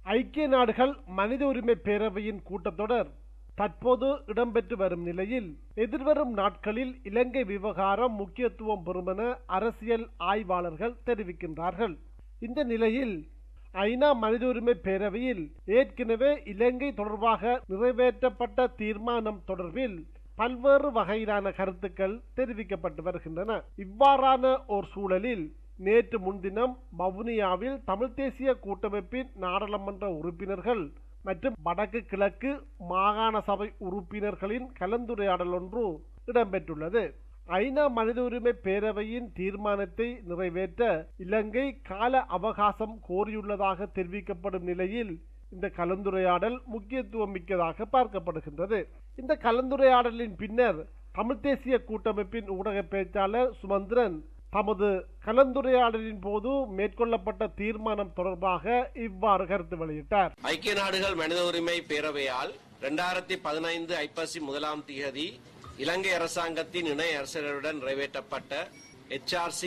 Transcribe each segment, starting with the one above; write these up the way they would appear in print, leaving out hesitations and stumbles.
ஐக்கிய நாடுகள் மனித உரிமை பேரவையின் கூட்டத்தொடர் தற்போது இடம்பெற்று வரும் நிலையில் எதிர்வரும் நாட்களில் இலங்கை விவகாரம் முக்கியத்துவம் பெறும் என அரசியல் ஆய்வாளர்கள் தெரிவிக்கின்றார்கள். இந்த நிலையில் ஐநா மனித உரிமை பேரவையில் ஏற்கனவே இலங்கை தொடர்பாக நிறைவேற்றப்பட்ட தீர்மானம் தொடர்பில் பல்வேறு வகையிலான கருத்துக்கள் தெரிவிக்கப்பட்டு வருகின்றன. இவ்வாறான ஒரு சூழலில் நேற்று முன்தினம் வவுனியாவில் தமிழ் தேசிய கூட்டமைப்பின் நாடாளுமன்ற உறுப்பினர்கள் மற்றும் வடக்கு கிழக்கு மாகாண சபை உறுப்பினர்களின் கலந்துரையாடல் ஒன்று இடம்பெற்றுள்ளது. ஐநா மனித உரிமை பேரவையின் தீர்மானத்தை நிறைவேற்ற இலங்கை கால அவகாசம் கோரியுள்ளதாக தெரிவிக்கப்படும் நிலையில் இந்த கலந்துரையாடல் முக்கியத்துவம் மிக்கதாக பார்க்கப்படுகின்றது. இந்த கலந்துரையாடலின் பின்னர் தமிழ் தேசிய கூட்டமைப்பின் ஊடக பேச்சாளர் சுமந்திரன் தமது கலந்துரையாடலின் போது மேற்கொள்ளப்பட்ட தீர்மானம் தொடர்பாக இவ்வாறு கருத்து வெளியிட்டார். ஐக்கிய நாடுகள் மனித உரிமை பேரவையால் 2015 ஐப்பசி 1ஆம் தேதி இலங்கை அரசாங்கத்தின் இணை அரசருடன் நிறைவேற்றப்பட்ட HRC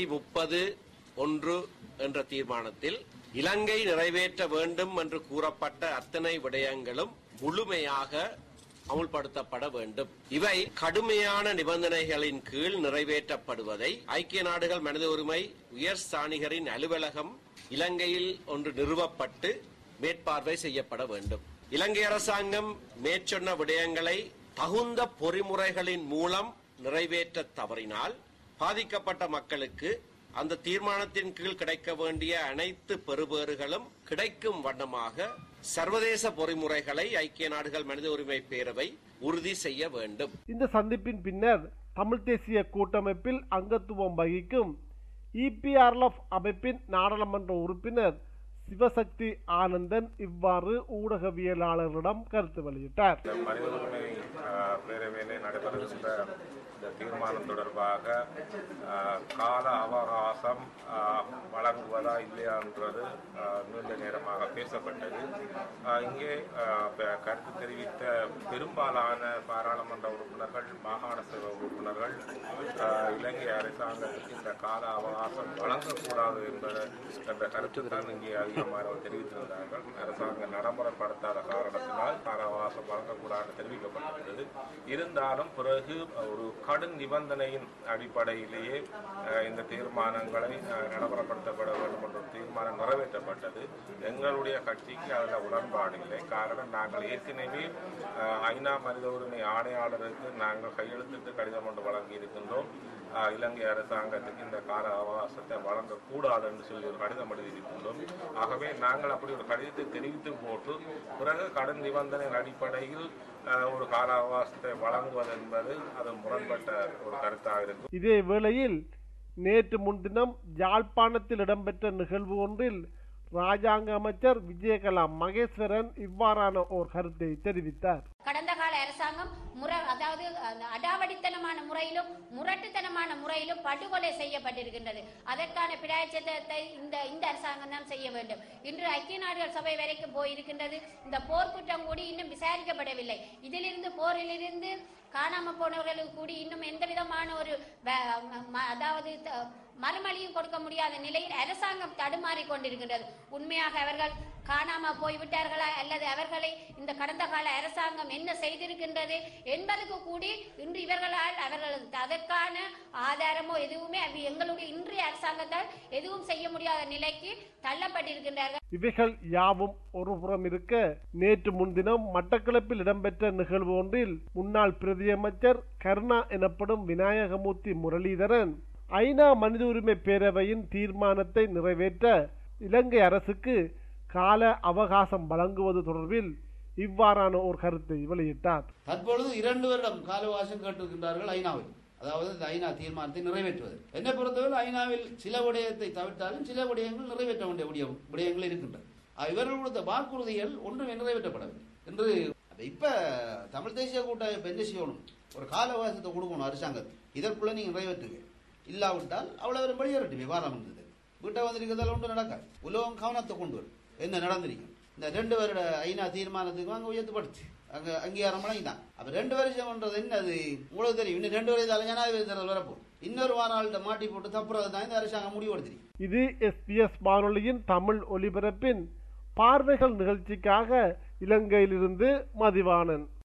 30-1 என்ற தீர்மானத்தில் இலங்கை நிறைவேற்ற வேண்டும் என்று கூறப்பட்ட அத்தனை விடயங்களும் முழுமையாக அமுல்படுத்தப்பட வேண்டும். இவை கடுமையான நிபந்தனைகளின் கீழ் நிறைவேற்றப்படுவதை ஐக்கிய நாடுகள் மனித உரிமை உயர் ஸ்தானிகரின் அலுவலகம் இலங்கையில் ஒன்று நிறுவப்பட்டு மேற்பார்வை செய்யப்பட வேண்டும். இலங்கை அரசாங்கம் மேற்சொன்ன விடயங்களை தகுந்த பொறிமுறைகளின் மூலம் நிறைவேற்ற தவறினால் பாதிக்கப்பட்ட மக்களுக்கு அந்த தீர்மானத்தின் கீழ் கிடைக்க வேண்டிய அனைத்து பெறுபேறுகளும் கிடைக்கும் வண்ணமாக சர்வதேச பொறிமுறைகளை ஐக்கிய நாடுகள் மனித உரிமை பேரவை உறுதி செய்ய வேண்டும். இந்த சந்திப்பின் பின்னர் தமிழ் தேசிய கூட்டமைப்பில் அங்கத்துவம் வகிக்கும் EPRLF அமைப்பின் நாடாளுமன்ற உறுப்பினர் சிவசக்தி ஆனந்தன் இவ்வாறு ஊடகவியலாளர்களிடம் கருத்து வெளியிட்டார். மனித உரிமை பேரவையிலே நடைபெறுகின்ற இந்த தீர்மானம் தொடர்பாக கால அவகாசம் வழங்குவதா இல்லையா என்றது நீண்ட நேரமாக பேசப்பட்டது. இங்கே கருத்து தெரிவித்த பெரும்பாலான பாராளுமன்ற உறுப்பினர்கள், மாகாண சபை உறுப்பினர்கள் இலங்கை அரசாங்கத்துக்கு இந்த கால அவகாசம் வழங்கக்கூடாது என்ற கருத்து தான் இங்கே அதிகமானவர் தெரிவித்திருந்தார்கள். அரசாங்கம் நடைமுறைப்படுத்தாத காரணத்தினால் கால அவகாசம் வழங்கக்கூடாது தெரிவிக்கப்பட்டிருந்தது. இருந்தாலும் பிறகு ஒரு கடும் நிபந்தனையின் அடிப்படையிலேயே இந்த தீர்மானங்களை நடைமுறைப்படுத்தப்பட வேண்டும் என்ற தீர்மானம் நிறைவேற்றப்பட்டது. எங்களுடைய கட்சிக்கு அதில் உடன்பாடு இல்லை. காரணம், நாங்கள் ஏற்கனவே ஐநா மனித உரிமை ஆணையாளருக்கு நாங்கள் கையெழுத்திட்டு கடிதம் ஒன்று வழங்கி இருக்கின்றோம். இலங்கை அரசாங்கத்துக்கு இந்த கால அவகாசத்தை வழங்கக்கூடாது என்று சொல்லி ஒரு கடிதம் எழுதியிருக்கின்றோம். ஆகவே நாங்கள் அப்படி ஒரு கடிதத்தை தெரிவித்து போட்டு பிறகு கடன் நிபந்தனையின் அடிப்படையில் ஒரு கால அவகாசத்தை வழங்குவது என்பது அது முரண்பட்ட ஒரு கருத்தாக இருக்கும். இதே வேளையில் நேற்று முன்தினம் யாழ்ப்பாணத்தில் இடம்பெற்ற நிகழ்வு ஒன்றில் ராஜாங்க அமைச்சர் விஜயகலா மகேஸ்வரன் இவ்வாறான ஒரு கருத்தை தெரிவித்தார். கடந்த கால அரசாங்கம் அதாவது அடாவடித்தனமான முறையிலும் முரட்டுத்தனமான முறையிலும் படுகொலை செய்யப்பட்டிருக்கின்றது. அதற்கான பிராயச்சித்தத்தை இந்த அரசாங்கம் தான் செய்ய வேண்டும். இன்று ஐக்கிய நாடுகள் சபை வரைக்கும் போயிருக்கின்றது. இந்த போர்க்குற்றம் கூடி இன்னும் விசாரிக்கப்படவில்லை. இதிலிருந்து போரிலிருந்து காணாம போனவர்களுக்கு கூடி இன்னும் எந்த விதமான ஒரு அதாவது மறுமொழியும் கொடுக்க முடியாத நிலையில் அரசாங்கம் தடுமாறி கொண்டிருக்கின்றது. உண்மையாக அவர்கள் காணாம போய்விட்டார்களா அல்லது அவர்களை இந்த கடந்த கால அரசாங்கம் என்ன செய்திருக்கின்றது என்பதுக்கு கூடி இன்று இவர்களால் அவர்கள் அதற்கான ஆதாரமோ எதுவுமே எங்களுடைய இன்றைய அரசாங்கத்தால் எதுவும் செய்ய முடியாத நிலைக்கு தள்ளப்பட்டிருக்கின்றார்கள். இவைகள் யாவும் ஒருபுறம் இருக்க, நேற்று முன்தினம் மட்டக்களப்பில் இடம்பெற்ற நிகழ்வு ஒன்றில் முன்னாள் பிரதியமைச்சர் கருணா எனப்படும் விநாயகமூர்த்தி முரளிதரன் ஐநா மனித உரிமை பேரவையின் தீர்மானத்தை நிறைவேற்ற இலங்கை அரசுக்கு கால அவகாசம் வழங்குவது தொடர்பில் இவ்வாறான ஒரு கருத்தை வெளியிட்டார். தற்பொழுது 2 வருடம் கால அவகாசம் கேட்டிருக்கின்றார்கள் ஐநாவில். அதாவது இந்த ஐநா தீர்மானத்தை நிறைவேற்றுவது. என்னை பொறுத்தவரை ஐநாவில் சில விடயத்தை தவிர்த்தாலும் சில விடயங்கள் நிறைவேற்ற வேண்டிய விடயங்கள் இருக்கின்றன. இவர்கள் கொடுத்த வாக்குறுதிகள் ஒன்றும் நிறைவேற்றப்படவில்லை என்று இப்ப தமிழ் தேசிய கூட்டமைப்பு என்ன செய்யணும், ஒரு கால அவகாசத்தை கொடுக்கணும் அரசாங்கத்துக்கு. இதற்குள்ள நீங்க நிறைவேற்றுங்க, இல்லாவிட்டால் அவ்வளவு வெளியேறட்டுமே பாராளுமன்றத்தில். வீட்டை வந்திருக்கிறதால ஒன்று நடக்காது. உலகம் கவனத்தை கொண்டு வரும். என்ன நடந்திருக்கு இந்த 2 வருட ஐநா தீர்மானத்துக்கு அங்கே உயர்த்தப்படுச்சு, அங்கே அங்கீகாரம் வழங்கிதான். அப்ப 2 வருஷம்ன்றது என்ன, அது உங்களுக்கு தெரியும். இன்னும் 2 வருஷத்தால ஜனாதிபதி தேர்தல் வரப்போம். இன்னொரு வாராள்கிட்ட மாட்டி போட்டு தப்புறது தான் இந்த அரசாங்கம் முடிவெடுத்திருக்கு. இது SBS வானொலியின் தமிழ் ஒலிபரப்பின் பார்வைகள் நிகழ்ச்சிக்காக இலங்கையிலிருந்து மதிவாணன்.